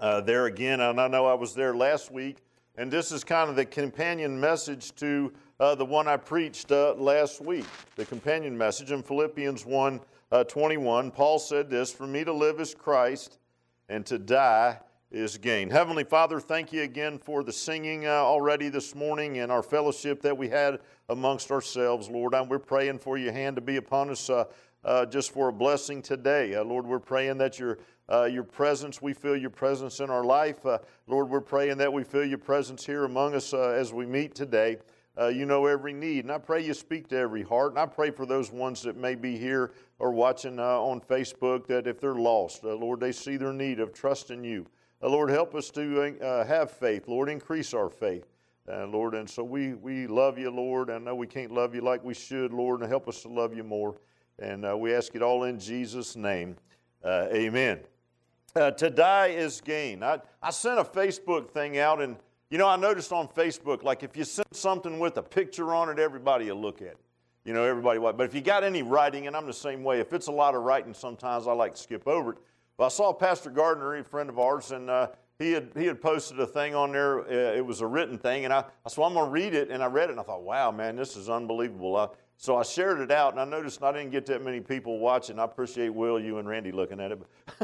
there again. And I know I was there last week, and this is kind of the companion message to the one I preached last week. The companion message in Philippians 1:21. Paul said this, "For me to live is Christ, and to die is gain." Heavenly Father, thank you again for the singing already this morning and our fellowship that we had amongst ourselves, Lord. We're praying for your hand to be upon us just for a blessing today. Lord, we're praying that your presence, we feel your presence in our life. Lord, we're praying that we feel your presence here among us as we meet today. You know every need, and I pray you speak to every heart, and I pray for those ones that may be here or watching on Facebook, that if they're lost, Lord, they see their need of trusting you. Lord, help us to have faith. Lord, increase our faith, Lord. And so we love you, Lord. I know we can't love you like we should, Lord, and help us to love you more. And we ask it all in Jesus' name. Amen. To die is gain. I sent a Facebook thing out, and, you know, I noticed on Facebook, like if you send something with a picture on it, everybody will look at it. You know, everybody will. But if you got any writing, and I'm the same way, if it's a lot of writing, sometimes I like to skip over it. Well, I saw Pastor Gardner, a friend of ours, and he had posted a thing on there. It was a written thing, and so I'm going to read it, and I read it, and I thought, wow, man, this is unbelievable. So I shared it out, and I noticed I didn't get that many people watching. I appreciate Will, you, and Randy looking at it.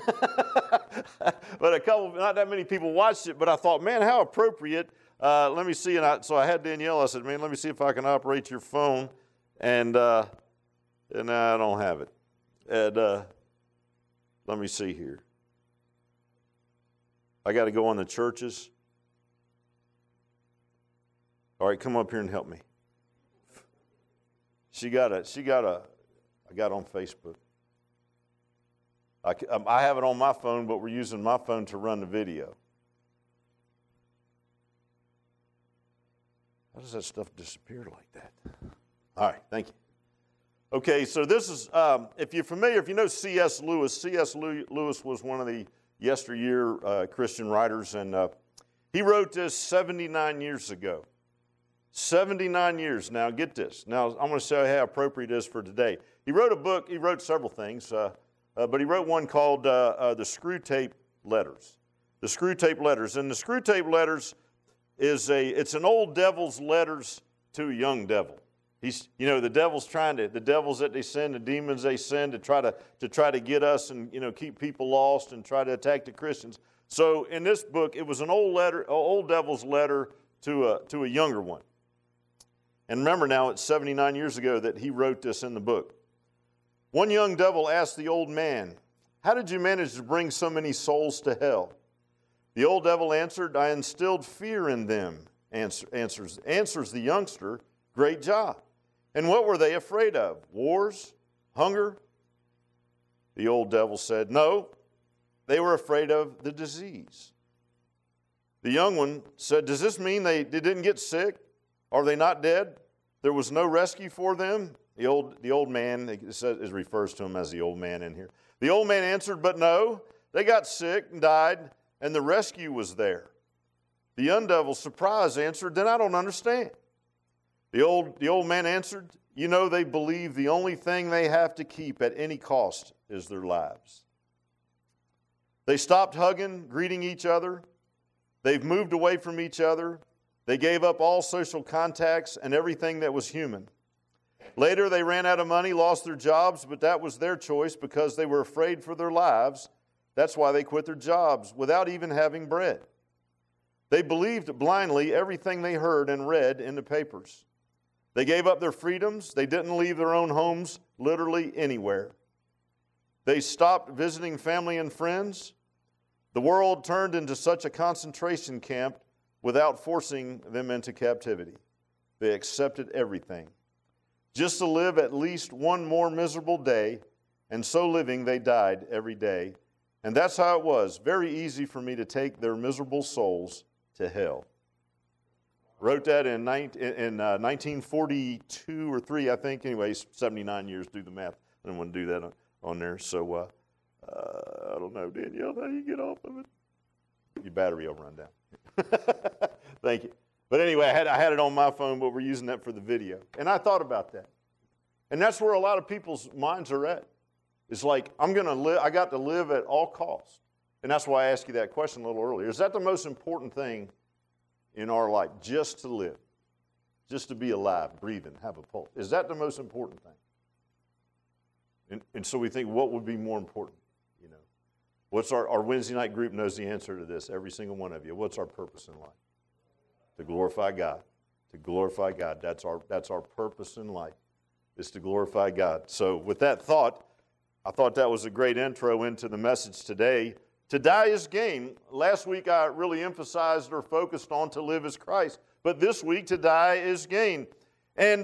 But not that many people watched it, but I thought, man, how appropriate. Let me see. So I had Danielle, I said, man, let me see if I can operate your phone, and I don't have it. And let me see here. I got to go on the churches. All right, come up here and help me. I got on Facebook. I have it on my phone, but we're using my phone to run the video. How does that stuff disappear like that? All right, thank you. Okay, so this is, if you're familiar, if you know C.S. Lewis, C.S. Lewis was one of the yesteryear Christian writers, and he wrote this 79 years ago. 79 years. Now, get this. Now, I'm going to show you how appropriate it is for today. He wrote a book. He wrote several things, but he wrote one called The Screwtape Letters. The Screwtape Letters. And the Screwtape Letters it's an old devil's letters to a young devil. The devils that they send, the demons they send to try to get us and, keep people lost and try to attack the Christians. So in this book, it was an old devil's letter to a younger one. And remember now, it's 79 years ago that he wrote this in the book. One young devil asked the old man, "How did you manage to bring so many souls to hell?" The old devil answered, "I instilled fear in them," answers the youngster. "Great job. And what were they afraid of? Wars? Hunger?" The old devil said, "No, they were afraid of the disease." The young one said, "Does this mean they didn't get sick? Are they not dead? There was no rescue for them?" The old man, it refers to him as the old man in here. The old man answered, "But no, they got sick and died, and the rescue was there." The young devil, surprised, answered, "Then I don't understand." The old man answered, "They believe the only thing they have to keep at any cost is their lives. They stopped hugging, greeting each other. They've moved away from each other. They gave up all social contacts and everything that was human. Later, they ran out of money, lost their jobs, but that was their choice because they were afraid for their lives. That's why they quit their jobs without even having bread. They believed blindly everything they heard and read in the papers. They gave up their freedoms. They didn't leave their own homes literally anywhere. They stopped visiting family and friends. The world turned into such a concentration camp without forcing them into captivity. They accepted everything, just to live at least one more miserable day, and so living they died every day. And that's how it was. Very easy for me to take their miserable souls to hell." Wrote that in 1942 or 3, I think. Anyways, 79 years, do the math. I didn't want to do that on there. So, I don't know, Danielle, how do you get off of it? Your battery will run down. Thank you. But anyway, I had it on my phone, but we're using that for the video. And I thought about that. And that's where a lot of people's minds are at. It's like, I got to live at all costs. And that's why I asked you that question a little earlier. Is that the most important thing in our life? Just to live, just to be alive, breathing, have a pulse. Is that the most important thing? And so we think, what would be more important? You know, what's our Wednesday night group knows the answer to this, every single one of you. What's our purpose in life? To glorify God. To glorify God. That's our purpose in life, is to glorify God. So with that thought, I thought that was a great intro into the message today. To die is gain. Last week I really emphasized or focused on to live as Christ. But this week, to die is gain. And,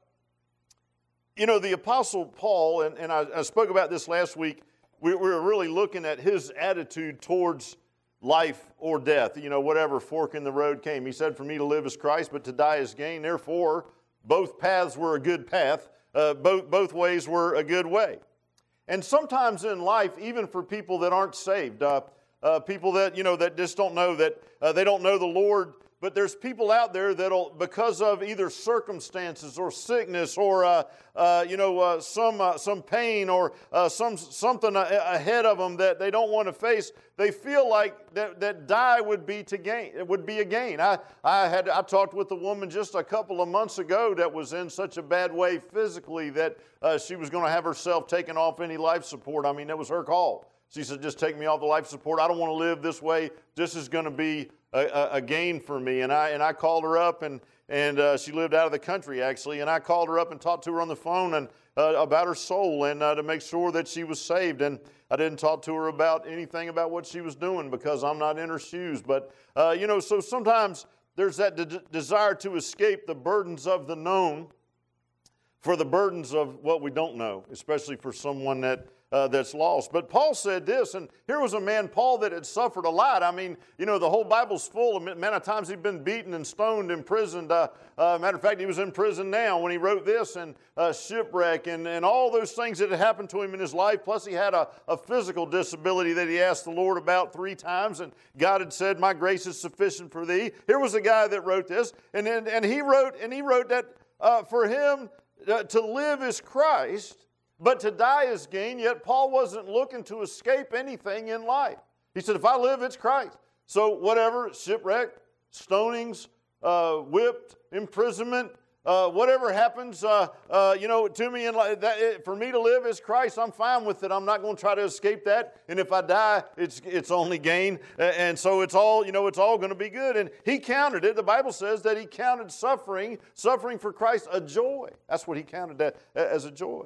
you know, the Apostle Paul, and I spoke about this last week, we were really looking at his attitude towards life or death. You know, whatever fork in the road came. He said, for me to live is Christ, but to die is gain. Therefore, both paths were a good path. Both ways were a good way. And sometimes in life, even for people that aren't saved, people that, you know, that just don't know that they don't know the Lord, but there's people out there that'll, because of either circumstances or sickness or, some pain or something ahead of them that they don't want to face, they feel like that die would be to gain. It would be a gain. I talked with a woman just a couple of months ago that was in such a bad way physically that she was going to have herself taken off any life support. I mean, that was her call. She said, just take me off the life support. I don't want to live this way. This is going to be a gain for me. And I called her up, and she lived out of the country, actually. And I called her up and talked to her on the phone and about her soul and to make sure that she was saved. And I didn't talk to her about anything about what she was doing because I'm not in her shoes. But, so sometimes there's that desire to escape the burdens of the known for the burdens of what we don't know, especially for someone that's lost. But Paul said this, and here was a man, Paul, that had suffered a lot. I mean, you know, the whole Bible's full of many times he'd been beaten and stoned, imprisoned. Matter of fact, he was in prison now when he wrote this, and shipwreck, and all those things that had happened to him in his life. Plus, he had a physical disability that he asked the Lord about 3 times, and God had said, "My grace is sufficient for thee." Here was a guy that wrote this, and he wrote that for him to live is Christ, but to die is gain. Yet Paul wasn't looking to escape anything in life. He said, if I live, it's Christ. So whatever, shipwreck, stonings, whipped, imprisonment, whatever happens, to me in life, for me to live is Christ. I'm fine with it. I'm not going to try to escape that. And if I die, it's only gain. And so it's all going to be good. And he counted it. The Bible says that he counted suffering for Christ a joy. That's what he counted that as a joy.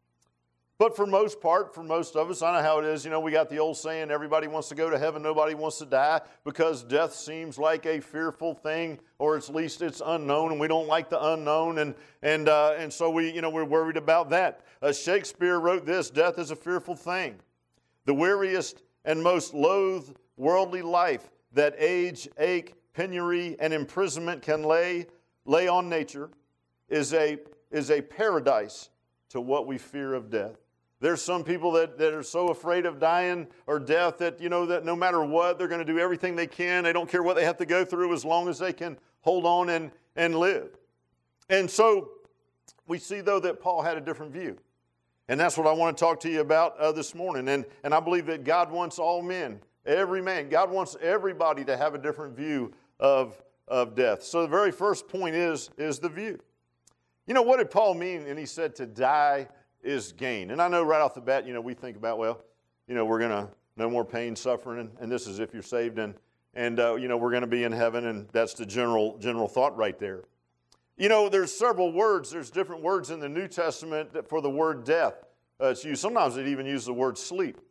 But for most of us, I know how it is. You know, we got the old saying, everybody wants to go to heaven, nobody wants to die, because death seems like a fearful thing, or at least it's unknown, and we don't like the unknown, and so we're worried about that. Shakespeare wrote this: death is a fearful thing. The weariest and most loathed worldly life that age, ache, penury, and imprisonment can lay on nature is a paradise to what we fear of death. There's some people that are so afraid of dying or death that, that no matter what, they're going to do everything they can. They don't care what they have to go through as long as they can hold on and live. And so we see, though, that Paul had a different view. And that's what I want to talk to you about this morning. And I believe that God wants all men, every man, God wants everybody to have a different view of death. So the very first point is the view. You know, what did Paul mean? And he said to die is gain. And I know right off the bat, we think about, we're going to no more pain, suffering, and this is if you're saved, and we're going to be in heaven, and that's the general thought right there. There's several words. There's different words in the New Testament for the word death. It's used. Sometimes it even uses the word sleep.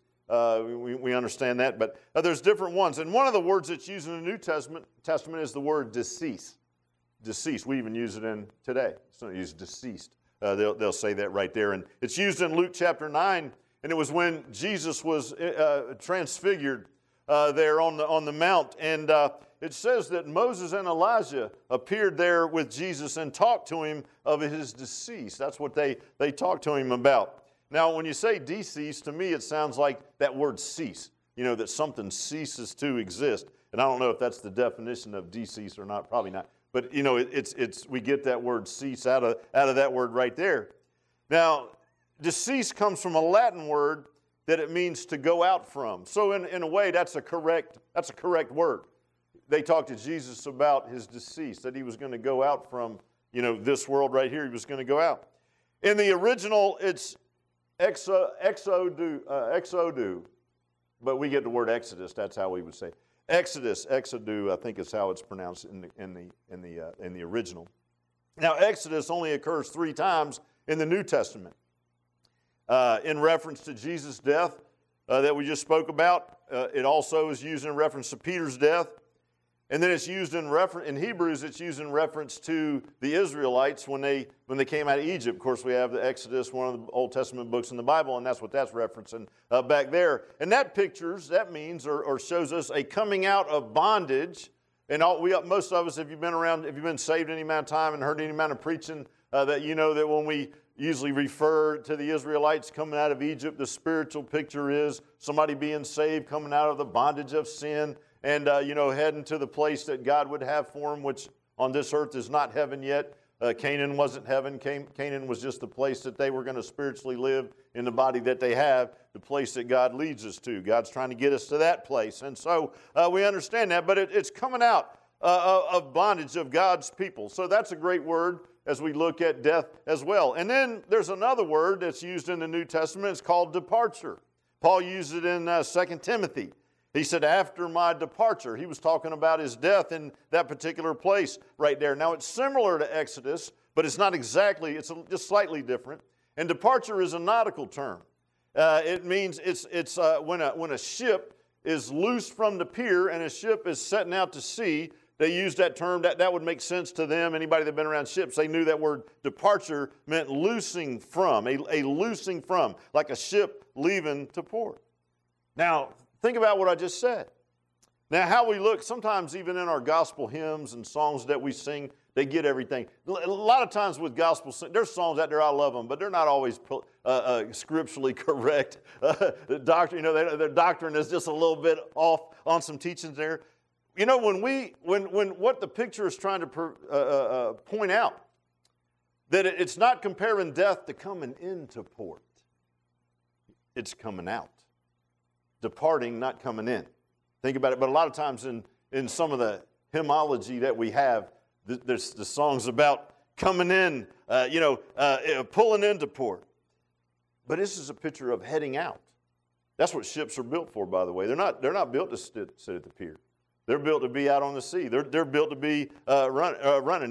We understand that, but there's different ones. And one of the words that's used in the New Testament is the word decease. Deceased. We even use it in today. It's not used deceased. They'll say that right there. And it's used in Luke chapter 9, and it was when Jesus was transfigured there on the mount. And it says that Moses and Elijah appeared there with Jesus and talked to him of his decease. That's what they talked to him about. Now, when you say decease, to me it sounds like that word cease, that something ceases to exist. And I don't know if that's the definition of decease or not, probably not. But, we get that word cease out of that word right there. Now, decease comes from a Latin word that it means to go out from. So in a way, that's a correct word. They talked to Jesus about his decease, that he was going to go out from, this world right here. He was going to go out. In the original, it's exodu, but we get the word Exodus. That's how we would say Exodus. Exodu, I think is how it's pronounced in the original. Now, Exodus only occurs 3 times in the New Testament. In reference to Jesus' death that we just spoke about, it also is used in reference to Peter's death. And then it's used in Hebrews, it's used in reference to the Israelites when they came out of Egypt. Of course, we have the Exodus, one of the Old Testament books in the Bible, and that's what that's referencing back there. And that means or shows us a coming out of bondage. And most of us, if you've been saved any amount of time and heard any amount of preaching, that you know that when we usually refer to the Israelites coming out of Egypt, the spiritual picture is somebody being saved, coming out of the bondage of sin, and, heading to the place that God would have for them, which on this earth is not heaven yet. Canaan wasn't heaven. Canaan was just the place that they were going to spiritually live in the body that they have, the place that God leads us to. God's trying to get us to that place. And so we understand that, but it's coming out of bondage of God's people. So that's a great word as we look at death as well. And then there's another word that's used in the New Testament. It's called departure. Paul used it in 2 Timothy. He said, after my departure. He was talking about his death in that particular place right there. Now, it's similar to Exodus, but it's not exactly, it's just slightly different. And departure is a nautical term. It means it's when a ship is loosed from the pier and a ship is setting out to sea. They use that term. That would make sense to them. Anybody that's been around ships, they knew that word departure meant loosing from, a loosing from, like a ship leaving to port. Now, think about what I just said. Now, how we look, sometimes even in our gospel hymns and songs that we sing, they get everything. A lot of times with gospel, there's songs out there, I love them, but they're not always scripturally correct. The doctrine, their doctrine is just a little bit off on some teachings there. When what the picture is trying to point out, that it's not comparing death to coming into port. It's coming out. Departing, not coming in. Think about it. But a lot of times in some of the hymnology that we have, there's the songs about coming in, pulling into port. But this is a picture of heading out. That's what ships are built for, by the way. They're not built to sit at the pier. They're built to be out on the sea. They're built to be running.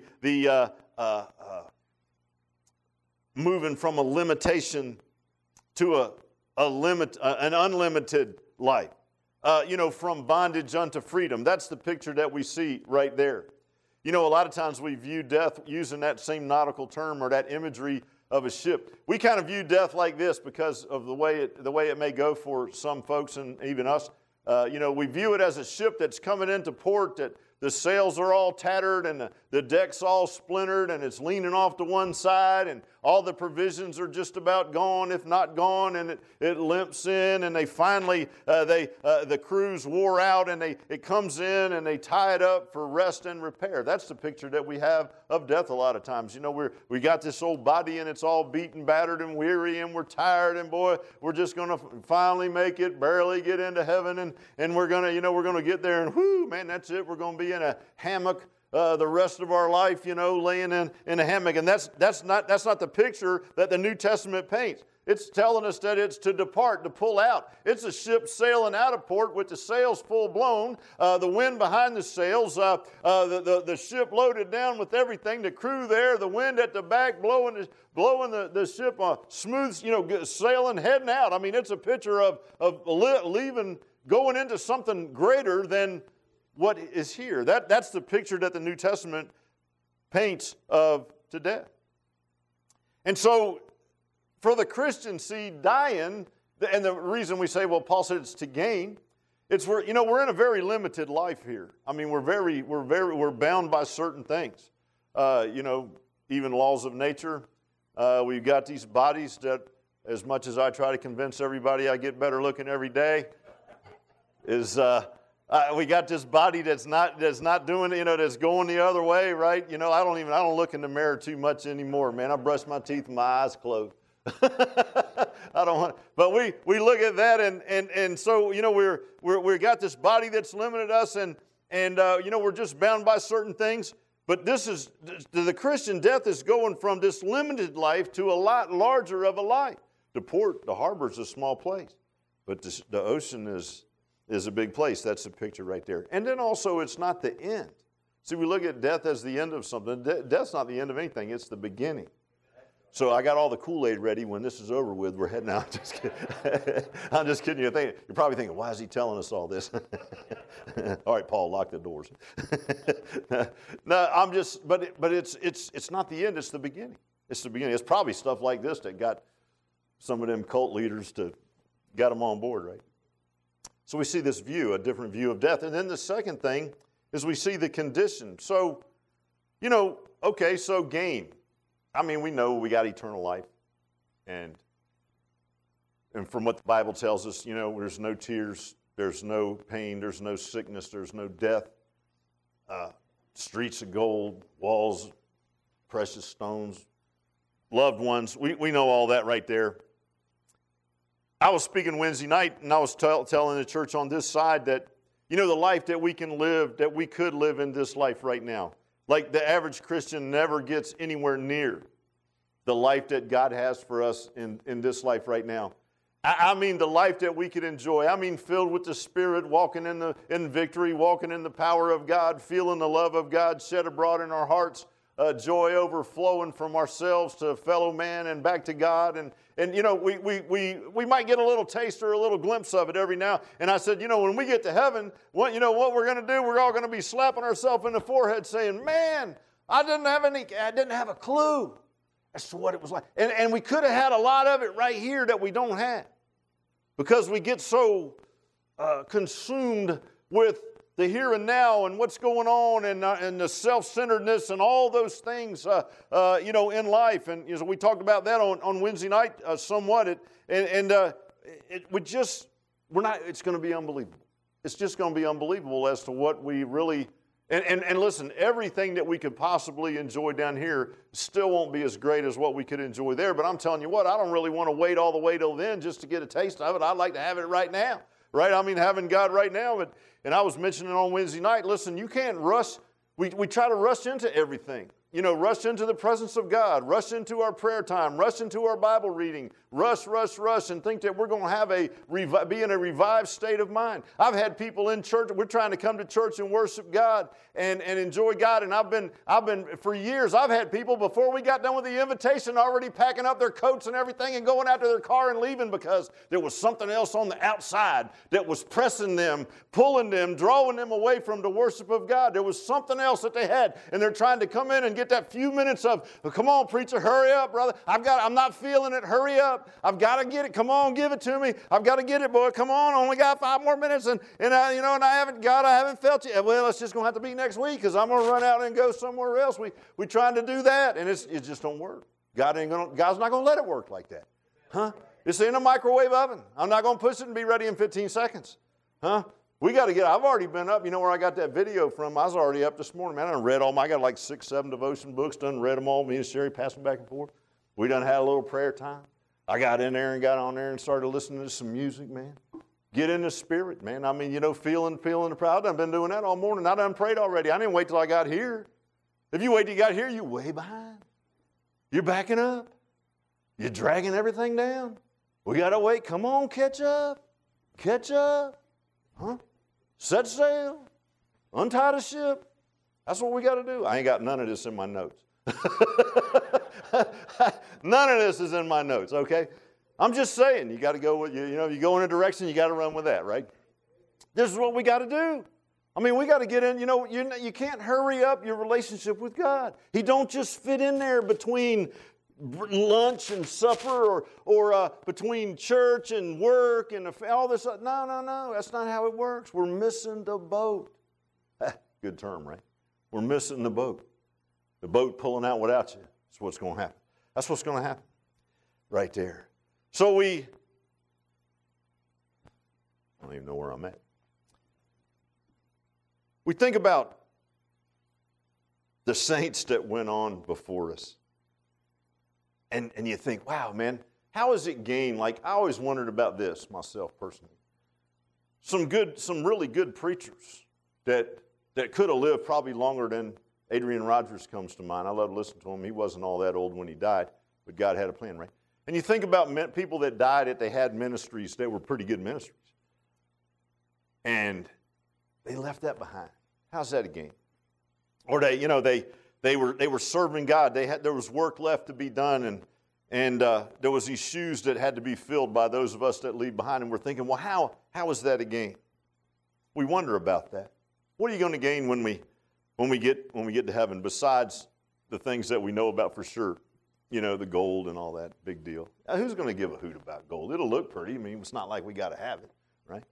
Moving from a limitation to an unlimited life. From bondage unto freedom. That's the picture that we see right there. A lot of times we view death using that same nautical term or that imagery of a ship. We kind of view death like this because of the way it may go for some folks and even us. We view it as a ship that's coming into port, that the sails are all tattered and the deck's all splintered and it's leaning off to one side and all the provisions are just about gone, if not gone, and it limps in and they finally, the crew's wore out and it comes in and they tie it up for rest and repair. That's the picture that we have of death a lot of times. We got this old body and it's all beaten, battered, and weary and we're tired and boy, we're just going to finally make it, barely get into heaven and we're going to get there and whoo, man, that's it. We're going to be in a hammock the rest of our life, laying in a hammock. And that's not the picture that the New Testament paints. It's telling us that it's to depart, to pull out. It's a ship sailing out of port with the sails full blown, the wind behind the sails, the ship loaded down with everything, the crew there, the wind at the back blowing the ship smooth, sailing, heading out. I mean, it's a picture of leaving, going into something greater than what is here. That's the picture that the New Testament paints of to death. And so, for the Christian seed dying, and the reason we say, well, Paul said it's to gain, it's we're in a very limited life here. I mean, we're bound by certain things. Even laws of nature. We've got these bodies that, as much as I try to convince everybody I get better looking every day, we got this body that's not doing, that's going the other way, right? I don't look in the mirror too much anymore, man. I brush my teeth with my eyes closed. I don't want, but we look at that and so, you know, we got this body that's limited us and you know, we're just bound by certain things. But this is, the Christian death is going from this limited life to a lot larger of a life. The port, the harbor is a small place, but the ocean is a big place. That's the picture right there. And then also, it's not the end. See, we look at death as the end of something. Death's not the end of anything. It's the beginning. So I got all the Kool-Aid ready. When this is over with, we're heading out. Just kidding. I'm just kidding. You're probably thinking, why is he telling us all this? All right, Paul, lock the doors. No, I'm just, but it's not the end. It's the beginning. It's the beginning. It's probably stuff like this that got some of them cult leaders got them on board, right? So we see this view, a different view of death. And then the second thing is we see the condition. So, you know, okay, so gain. I mean, we know we got eternal life. And from what the Bible tells us, you know, there's no tears, there's no pain, there's no sickness, there's no death. Streets of gold, walls, precious stones, loved ones. We know all that right there. I was speaking Wednesday night, and I was telling the church on this side that, you know, the life that we can live, that we could live in this life right now. Like the average Christian never gets anywhere near the life that God has for us in this life right now. I mean the life that we could enjoy. I mean filled with the Spirit, walking in victory, walking in the power of God, feeling the love of God shed abroad in our hearts, joy overflowing from ourselves to fellow man and back to God. And you know, we might get a little taste or a little glimpse of it every now. And I said, you know, when we get to heaven, what we're going to do, we're all going to be slapping ourselves in the forehead saying, man, I didn't have a clue as to what it was like. And we could have had a lot of it right here that we don't have. Because we get so consumed with the here and now and what's going on and the self-centeredness and all those things, you know, in life. And you know, we talked about that on Wednesday night somewhat. It's going to be unbelievable. It's just going to be unbelievable as to what we really, and listen, everything that we could possibly enjoy down here still won't be as great as what we could enjoy there. But I'm telling you what, I don't really want to wait all the way till then just to get a taste of it. I'd like to have it right now. Right? I mean, having God right now. And I was mentioning on Wednesday night, listen, you can't rush. We try to rush into everything. You know, rush into the presence of God, rush into our prayer time, rush into our Bible reading, rush, and think that we're going to have be in a revived state of mind. I've had people in church, we're trying to come to church and worship God and enjoy God. And I've been, for years, I've had people before we got done with the invitation already packing up their coats and everything and going out to their car and leaving because there was something else on the outside that was pressing them, pulling them, drawing them away from the worship of God. There was something else that they had, and they're trying to come in and get that few minutes of, come on, preacher, hurry up, brother. I'm not feeling it. Hurry up. I've got to get it. Come on, give it to me. I've got to get it, boy. Come on. Only got 5 more minutes, and I haven't felt you. Well, it's just going to have to be next week because I'm going to run out and go somewhere else. We trying to do that, and it just don't work. God's not going to let it work like that. Huh? It's in a microwave oven. I'm not going to push it and be ready in 15 seconds. Huh? We got to I've already been up. You know where I got that video from? I was already up this morning, man. I done read I got like 6, 7 devotion books, done read them all. Me and Sherry passed them back and forth. We done had a little prayer time. I got in there and got on there and started listening to some music, man. Get in the spirit, man. I mean, you know, feeling the power. I've been doing that all morning. I done prayed already. I didn't wait till I got here. If you wait till you got here, you're way behind. You're backing up. You're dragging everything down. We got to wait. Come on, catch up. Catch up. Huh? Set sail. Untie the ship. That's what we got to do. I ain't got none of this in my notes. None of this is in my notes, okay? I'm just saying, you got to go with, you know, you go in a direction, you got to run with that, right? This is what we got to do. I mean, we got to get in, you know, you can't hurry up your relationship with God. He don't just fit in there between lunch and supper or between church and work and all this. No. That's not how it works. We're missing the boat. Good term, right? We're missing the boat. The boat pulling out without you. That's what's going to happen. That's what's going to happen right there. So I don't even know where I'm at. We think about the saints that went on before us. And you think, wow, man, How is it gained? Like, I always wondered about this myself personally. Some really good preachers that could have lived probably longer than Adrian Rogers comes to mind. I love to listen to him. He wasn't all that old when he died, but God had a plan, right? And you think about people that died that they had ministries that were pretty good ministries. And they left that behind. How's that a gain? Or they were serving God. There was work left to be done, and there was these shoes that had to be filled by those of us that leave behind. And we're thinking, well, how is that a gain? We wonder about that. What are you going to gain when we get to heaven, besides the things that we know about for sure? You know, the gold and all that, big deal. Now, who's going to give a hoot about gold? It'll look pretty. I mean, it's not like we got to have it, right?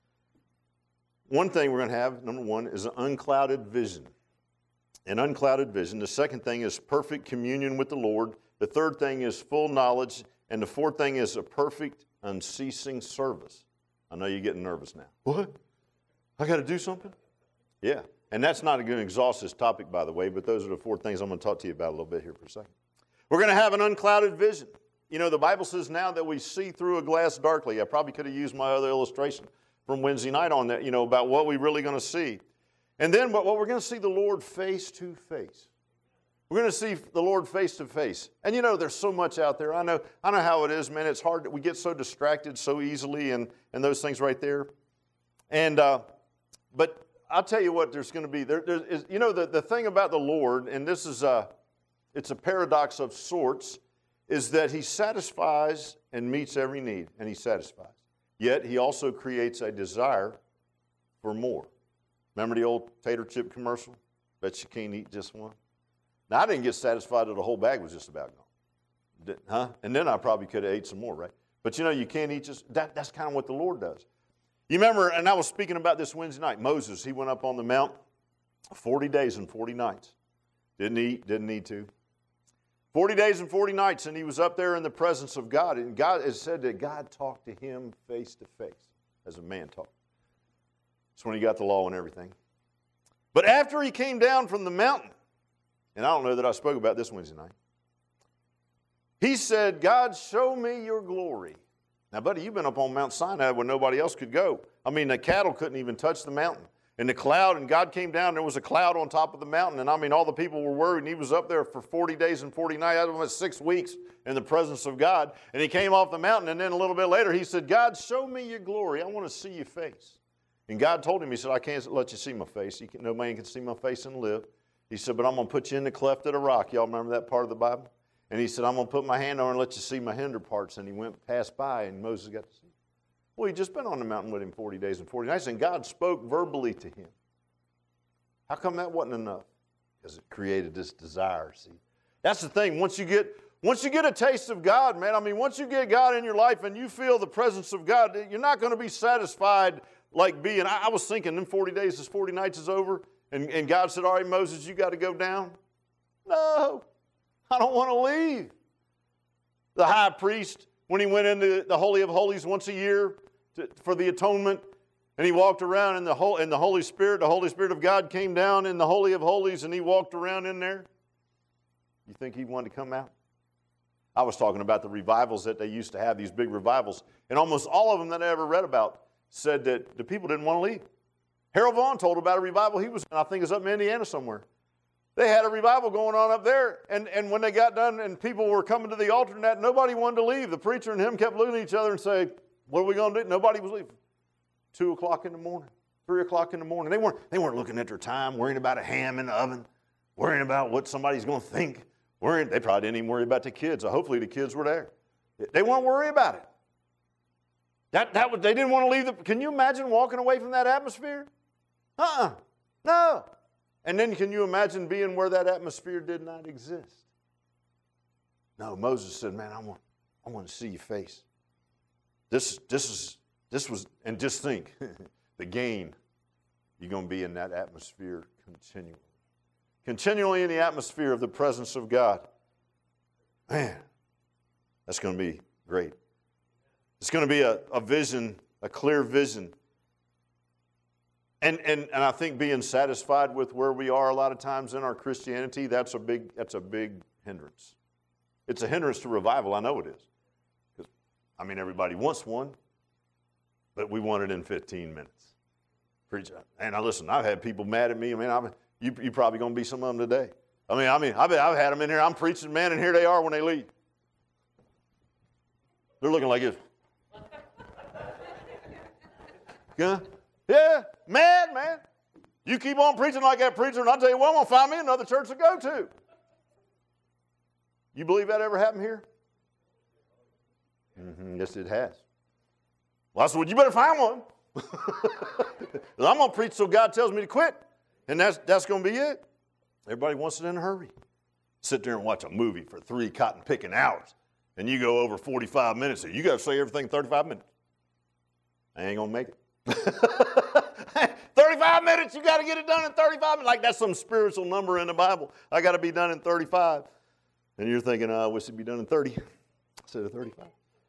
One thing we're going to have, number one, is an unclouded vision. An unclouded vision. The second thing is perfect communion with the Lord. The third thing is full knowledge. And the fourth thing is a perfect, unceasing service. I know you're getting nervous now. What? I got to do something? Yeah. And that's not going to exhaust this topic, by the way, but those are the four things I'm going to talk to you about a little bit here for a second. We're going to have an unclouded vision. You know, the Bible says now that we see through a glass darkly. I probably could have used my other illustration from Wednesday night on that, about what we're really going to see. And then what we're going to see the Lord face to face. We're going to see the Lord face to face. And there's so much out there. I know how it is, man. It's hard. We get so distracted so easily and those things right there. And but I'll tell you what, there's going to be. The thing about the Lord, and this is it's a paradox of sorts, is that He satisfies and meets every need, and He satisfies. Yet He also creates a desire for more. Remember the old tater chip commercial? Bet you can't eat just one. Now, I didn't get satisfied till the whole bag was just about gone. And then I probably could have ate some more, right? But you can't eat just, that's kind of what the Lord does. You remember, and I was speaking about this Wednesday night, Moses, he went up on the mount 40 days and 40 nights. Didn't eat, didn't need to. 40 days and 40 nights, and he was up there in the presence of God. And God has said that God talked to him face to face as a man talked. That's when he got the law and everything. But after he came down from the mountain, and I don't know that I spoke about this Wednesday night, he said, God, show me your glory. Now, buddy, you've been up on Mount Sinai where nobody else could go. I mean, the cattle couldn't even touch the mountain. And the cloud, and God came down, there was a cloud on top of the mountain. And I mean, all the people were worried, and he was up there for 40 days and 40 nights, almost 6 weeks in the presence of God. And he came off the mountain, and then a little bit later, he said, God, show me your glory. I want to see your face. And God told him, he said, I can't let you see my face. No man can see my face and live. He said, but I'm going to put you in the cleft of the rock. Y'all remember that part of the Bible? And he said, I'm going to put my hand on and let you see my hinder parts. And he passed by, and Moses got to see. Well, he'd just been on the mountain with him 40 days and 40 nights, and God spoke verbally to him. How come that wasn't enough? Because it created this desire, see. That's the thing. Once you get a taste of God, man, I mean, once you get God in your life and you feel the presence of God, you're not going to be satisfied like being. I was thinking, them 40 days, this 40 nights is over, and God said, all right, Moses, you got to go down. No, I don't want to leave. The high priest, when he went into the Holy of Holies once a year for the atonement, and he walked around in the Holy Spirit of God came down in the Holy of Holies, and he walked around in there. You think he wanted to come out? I was talking about the revivals that they used to have, these big revivals, and almost all of them that I ever read about said that the people didn't want to leave. Harold Vaughn told about a revival he was in, I think it's up in Indiana somewhere. They had a revival going on up there, and when they got done and people were coming to the altar and that, nobody wanted to leave. The preacher and him kept looking at each other and saying, what are we going to do? Nobody was leaving. 2 o'clock in the morning, 3 o'clock in the morning. They weren't looking at their time, worrying about a ham in the oven, worrying about what somebody's going to think. They probably didn't even worry about the kids. Hopefully the kids were there. They weren't worried about it. They didn't want to leave. Can you imagine walking away from that atmosphere? No. And then can you imagine being where that atmosphere did not exist? No, Moses said, man, I want to see your face. This was, and just think, the gain, you're going to be in that atmosphere continually. Continually in the atmosphere of the presence of God. Man, that's going to be great. It's going to be a vision, a clear vision. And I think being satisfied with where we are a lot of times in our Christianity, that's a big hindrance. It's a hindrance to revival, I know it is. I mean, everybody wants one, but we want it in 15 minutes. Preach. And now listen, I've had people mad at me. I mean, you probably going to be some of them today. I mean, I've had them in here. I'm preaching, man, and here they are when they leave. They're looking like this. Yeah, mad, man. You keep on preaching like that preacher, and I'll tell you what, I'm going to find me another church to go to. You believe that ever happened here? Mm-hmm. Yes, it has. Well, I said, well, you better find one. I'm going to preach till God tells me to quit. And that's going to be it. Everybody wants it in a hurry. Sit there and watch a movie for 3 cotton-picking hours. And you go over 45 minutes. And you got to say everything in 35 minutes. I ain't going to make it. 35 minutes, you got to get it done in 35 minutes. Like that's some spiritual number in the Bible. I got to be done in 35. And you're thinking, I wish it'd be done in 30 instead of 35.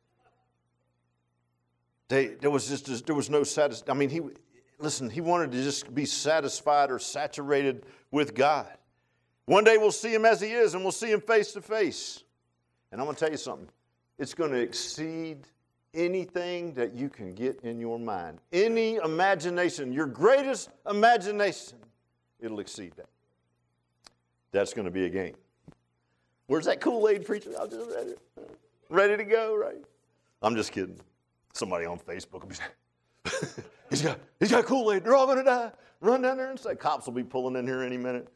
There was no satisfaction. I mean, he wanted to just be satisfied or saturated with God. One day we'll see him as he is, and we'll see him face to face. And I'm going to tell you something. It's going to exceed anything that you can get in your mind. Any imagination, your greatest imagination, it'll exceed that. That's going to be a gain. Where's that Kool-Aid preacher? I was just ready to go, right? I'm just kidding. Somebody on Facebook will be saying, he's got Kool-Aid. They're all going to die. Run down there and say, cops will be pulling in here any minute.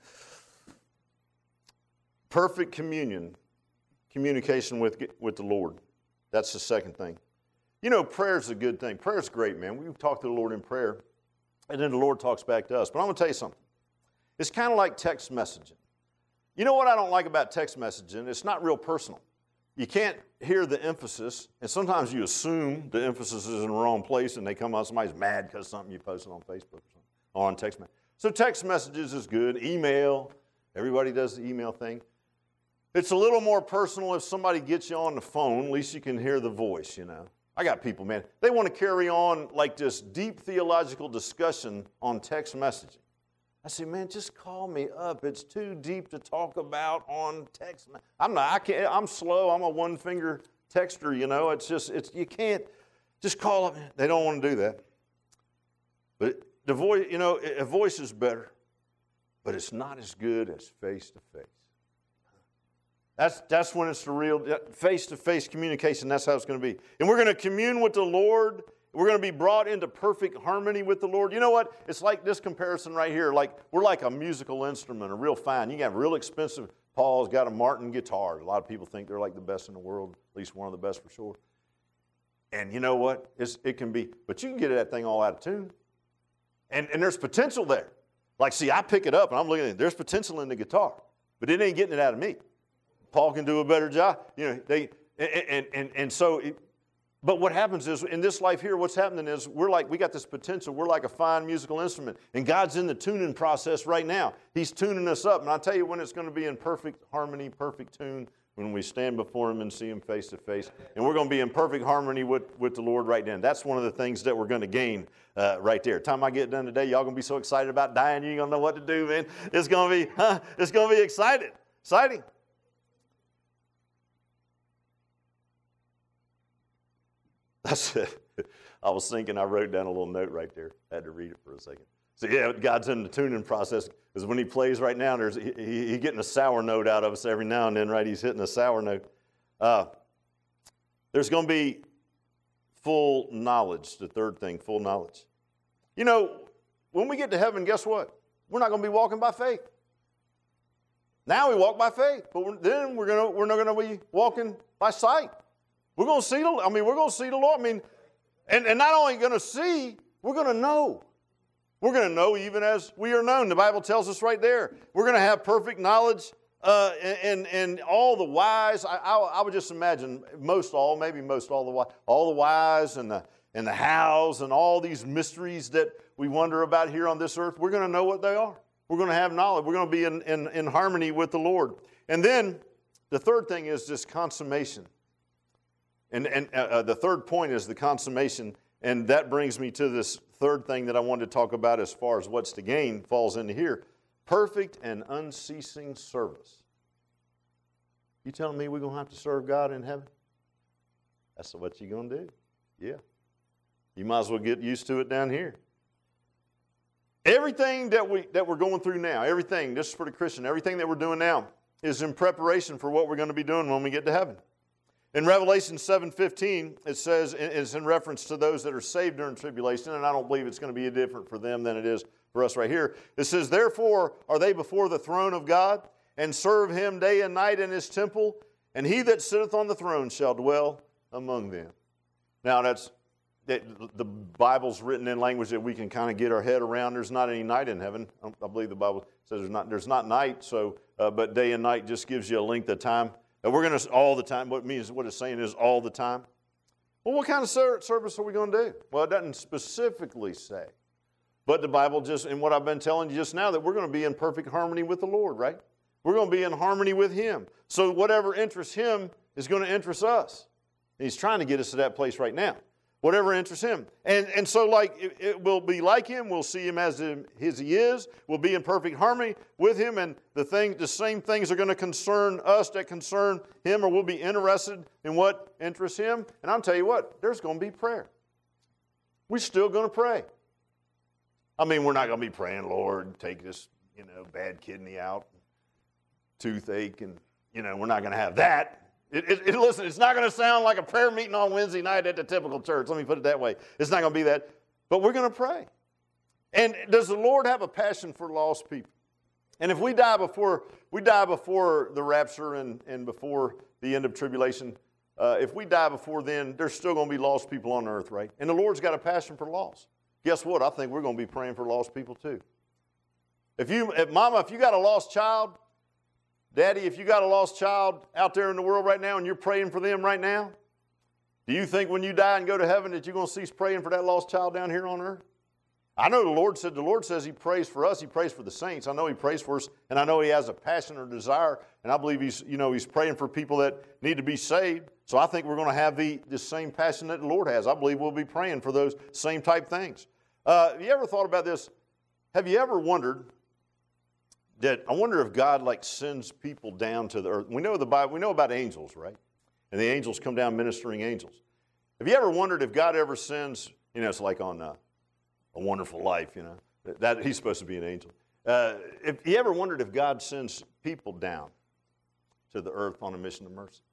Perfect communication with the Lord. That's the second thing. You know, prayer is a good thing. Prayer is great, man. We talk to the Lord in prayer, and then the Lord talks back to us. But I'm going to tell you something. It's kind of like text messaging. You know what I don't like about text messaging? It's not real personal. You can't hear the emphasis, and sometimes you assume the emphasis is in the wrong place, and they come out, somebody's mad because something you posted on Facebook or something, or on text message. So text messages is good. Email, everybody does the email thing. It's a little more personal if somebody gets you on the phone. At least you can hear the voice, you know. I got people, man, they want to carry on like this deep theological discussion on text messaging. I say, man, just call me up. It's too deep to talk about on text. I'm slow. I'm a one-finger texter, you know. You can't just call up. They don't want to do that. But the voice, you know, a voice is better, but it's not as good as face-to-face. That's when it's the real face-to-face communication. That's how it's going to be. And we're going to commune with the Lord. We're going to be brought into perfect harmony with the Lord. You know what? It's like this comparison right here. Like we're like a musical instrument, a real fine. You can have real expensive. Paul's got a Martin guitar. A lot of people think they're like the best in the world, at least one of the best for sure. And you know what? It can be, but you can get that thing all out of tune. And there's potential there. Like, see, I pick it up and I'm looking at it. There's potential in the guitar, but it ain't getting it out of me. Paul can do a better job. You know, but what happens is, in this life here, what's happening is we got this potential. We're like a fine musical instrument. And God's in the tuning process right now. He's tuning us up. And I'll tell you when it's going to be in perfect harmony, perfect tune, when we stand before him and see him face to face. And we're going to be in perfect harmony with the Lord right then. That's one of the things that we're going to gain right there. Time I get done today, y'all going to be so excited about dying, you ain't going to know what to do, man. It's going to be exciting. That's it. I was thinking, I wrote down a little note right there. I had to read it for a second. So yeah, God's in the tuning process, because when he plays right now, he's getting a sour note out of us every now and then, right? He's hitting a sour note. There's going to be full knowledge, the third thing, full knowledge. You know, when we get to heaven, guess what? We're not going to be walking by faith. Now we walk by faith, but then we're not going to be walking by sight. We're going to see the Lord. I mean, and not only going to see, we're going to know. We're going to know even as we are known. The Bible tells us right there. We're going to have perfect knowledge and all the wise. I would just imagine all the wise and the hows and all these mysteries that we wonder about here on this earth. We're going to know what they are. We're going to have knowledge. We're going to be in harmony with the Lord. And then the third thing is this consummation. And the third point is the consummation, and that brings me to this third thing that I wanted to talk about as far as what's to gain falls into here. Perfect and unceasing service. You telling me we're going to have to serve God in heaven? That's what you're going to do. Yeah. You might as well get used to it down here. Everything that we're going through now, everything, this is for the Christian, everything that we're doing now is in preparation for what we're going to be doing when we get to heaven. In Revelation 7:15, it says, it's in reference to those that are saved during tribulation, and I don't believe it's going to be different for them than it is for us right here. It says, therefore are they before the throne of God, and serve him day and night in his temple, and he that sitteth on the throne shall dwell among them. Now the Bible's written in language that we can kind of get our head around. There's not any night in heaven. I believe the Bible says there's not night, so but day and night just gives you a length of time. And we're going to all the time. What it's saying is all the time. Well, what kind of service are we going to do? Well, it doesn't specifically say. But the Bible just, and what I've been telling you just now, that we're going to be in perfect harmony with the Lord, right? We're going to be in harmony with Him. So whatever interests Him is going to interest us. And He's trying to get us to that place right now. Whatever interests Him. And so like it will be like Him. We'll see Him as He is. We'll be in perfect harmony with Him. And the same things are going to concern us that concern Him, or we'll be interested in what interests Him. And I'll tell you what, there's going to be prayer. We're still going to pray. I mean, we're not going to be praying, Lord, take this, bad kidney out, toothache, and, we're not going to have that. Listen, it's not going to sound like a prayer meeting on Wednesday night at the typical church. Let me put it that way. It's not going to be that. But we're going to pray. And does the Lord have a passion for lost people? And if we die before the rapture and before the end of tribulation, if we die before then, there's still going to be lost people on earth, right? And the Lord's got a passion for lost. Guess what? I think we're going to be praying for lost people too. Mama, if you got a lost child, Daddy, if you got a lost child out there in the world right now and you're praying for them right now, do you think when you die and go to heaven that you're going to cease praying for that lost child down here on earth? I know the Lord says He prays for us. He prays for the saints. I know He prays for us, and I know He has a passion or desire, and I believe He's praying for people that need to be saved. So I think we're going to have the same passion that the Lord has. I believe we'll be praying for those same type things. Have you ever thought about this? Have you ever wondered that I wonder if God sends people down to the earth? We know the Bible. We know about angels, right? And the angels come down, ministering angels. Have you ever wondered if God ever sends? It's like on A Wonderful Life. That he's supposed to be an angel. If you ever wondered if God sends people down to the earth on a mission of mercy?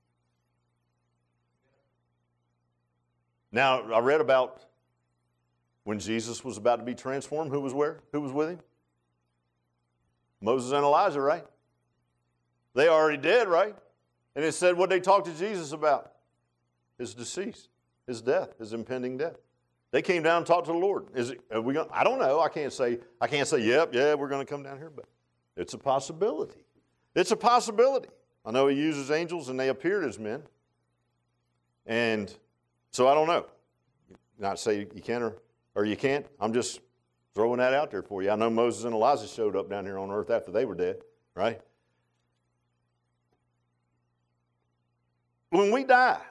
Now I read about when Jesus was about to be transformed. Who was where? Who was with Him? Moses and Elijah, right? They already dead, right? And it said what they talked to Jesus about. His decease, his death, his impending death. They came down and talked to the Lord. I don't know. I can't say, we're going to come down here, but it's a possibility. It's a possibility. I know He uses angels and they appeared as men. And so I don't know. Not say you can or you can't. I'm just throwing that out there for you. I know Moses and Elijah showed up down here on earth after they were dead, right? When we die,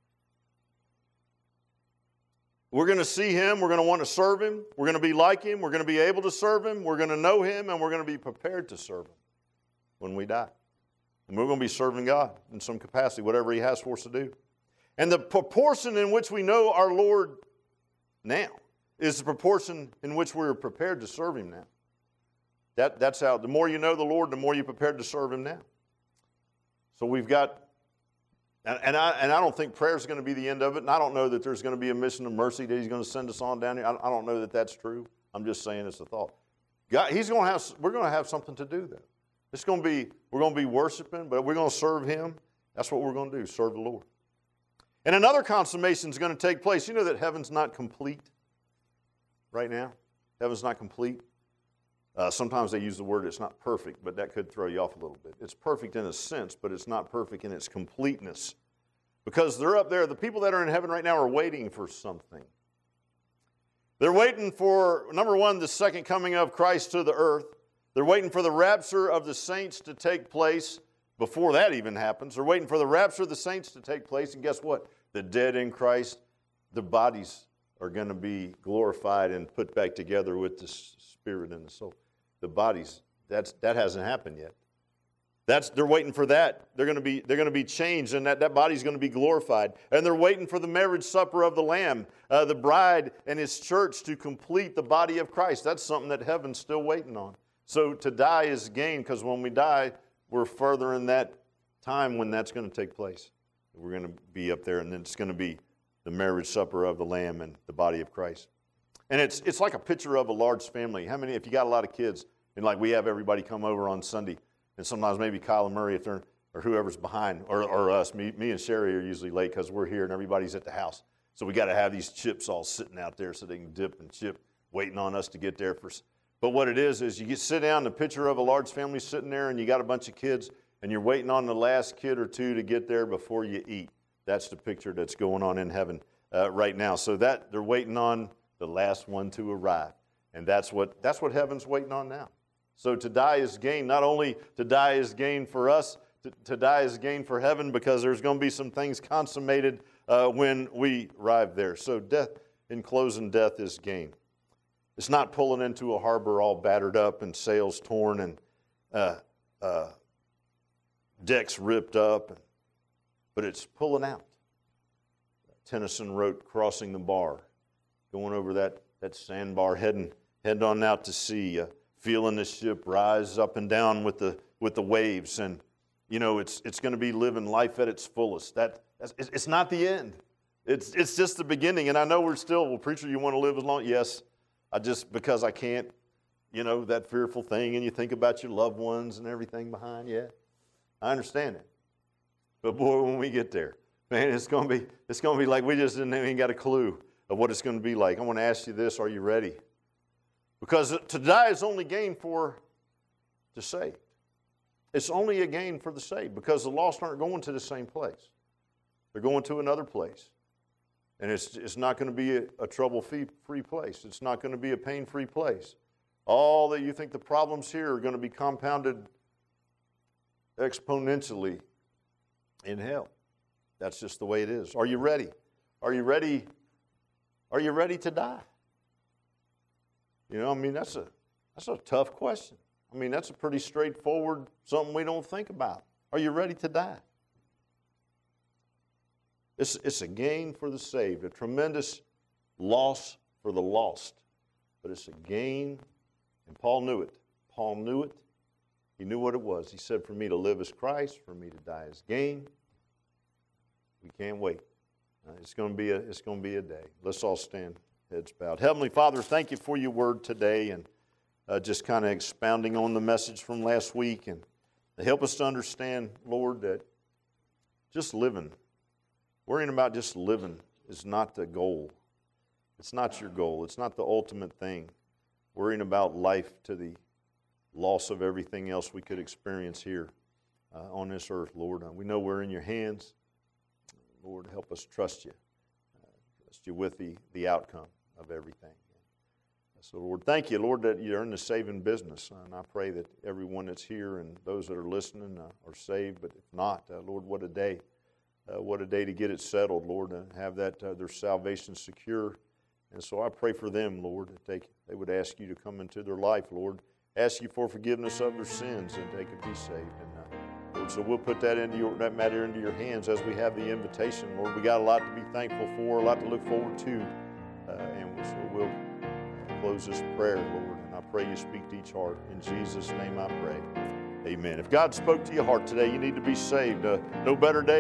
we're going to see Him. We're going to want to serve Him. We're going to be like Him. We're going to be able to serve Him. We're going to know Him, and we're going to be prepared to serve Him when we die. And we're going to be serving God in some capacity, whatever He has for us to do. And the proportion in which we know our Lord now is the proportion in which we're prepared to serve Him now. That's how, the more you know the Lord, the more you're prepared to serve Him now. So we've got, and I don't think prayer is going to be the end of it, and I don't know that there's going to be a mission of mercy that He's going to send us on down here. I don't know that that's true. I'm just saying it's a thought. God, we're going to have something to do there. We're going to be worshiping, but we're going to serve Him. That's what we're going to do, serve the Lord. And another consummation is going to take place. You know that heaven's not complete right now? Heaven's not complete. Sometimes they use the word it's not perfect, but that could throw you off a little bit. It's perfect in a sense, but it's not perfect in its completeness. Because they're up there, the people that are in heaven right now are waiting for something. They're waiting for, number one, the second coming of Christ to the earth. They're waiting for the rapture of the saints to take place before that even happens. They're waiting for the rapture of the saints to take place, and guess what? The dead in Christ, the bodies are going to be glorified and put back together with the spirit and the soul. The bodies, that hasn't happened yet. They're waiting for that. They're going to be changed, and that body's going to be glorified. And they're waiting for the marriage supper of the Lamb, the bride and his church to complete the body of Christ. That's something that heaven's still waiting on. So to die is gain, because when we die, we're further in that time when that's going to take place. We're going to be up there, and then it's going to be the marriage supper of the Lamb and the body of Christ. And it's like a picture of a large family. How many, if you got a lot of kids, and like we have everybody come over on Sunday, and sometimes maybe Kyle and Murray, if they're, or whoever's behind, or us, me and Sherry are usually late because we're here and everybody's at the house. So we got to have these chips all sitting out there so they can dip and chip, waiting on us to get there. But what it is you sit down, the picture of a large family sitting there, and you got a bunch of kids, and you're waiting on the last kid or two to get there before you eat. That's the picture that's going on in heaven right now. So that they're waiting on the last one to arrive, and that's what heaven's waiting on now. So to die is gain. Not only to die is gain for us, to die is gain for heaven, because there's going to be some things consummated when we arrive there. So death, in closing, death is gain. It's not pulling into a harbor all battered up and sails torn and decks ripped up, but it's pulling out. Tennyson wrote, crossing the bar, going over that sandbar, heading on out to sea, feeling the ship rise up and down with the waves, and it's going to be living life at its fullest. It's not the end. It's just the beginning. And I know we're still, well, preacher, you want to live as long? Yes, because I can't, that fearful thing, and you think about your loved ones and everything behind. Yeah, I understand it. But boy, when we get there, man, it's going to be like we just didn't even got a clue of what it's going to be like. I want to ask you this: are you ready? Because to die is only gain for the saved. It's only a gain for the saved, because the lost aren't going to the same place. They're going to another place. And it's not going to be a trouble-free place. It's not going to be a pain-free place. All that you think the problems here are going to be compounded exponentially in hell. That's just the way it is. Are you ready? Are you ready? Are you ready to die? That's a tough question. That's a pretty straightforward, something we don't think about. Are you ready to die? It's a gain for the saved, a tremendous loss for the lost. But it's a gain, and Paul knew it. Paul knew it. He knew what it was. He said, for me to live is Christ, for me to die is gain. We can't wait. It's going to be a day. Let's all stand, heads bowed. Heavenly Father, thank you for your word today, and just kind of expounding on the message from last week, and help us to understand, Lord, that just living, worrying about just living is not the goal. It's not your goal. It's not the ultimate thing. Worrying about life to the loss of everything else we could experience here on this earth, Lord. We know we're in your hands. Lord, help us trust you. Trust you with the outcome of everything. So, Lord, thank you, Lord, that you're in the saving business. And I pray that everyone that's here and those that are listening are saved. But if not, Lord, what a day. What a day to get it settled, Lord, and have that their salvation secure. And so I pray for them, Lord, that they would ask you to come into their life, Lord. Ask you for forgiveness of their sins, and they could be saved. And Lord, so we'll put that matter into your hands as we have the invitation, Lord. We got a lot to be thankful for, a lot to look forward to, and so we'll close this prayer, Lord. And I pray you speak to each heart. In Jesus' name I pray. Amen. If God spoke to your heart today, you need to be saved. No better day.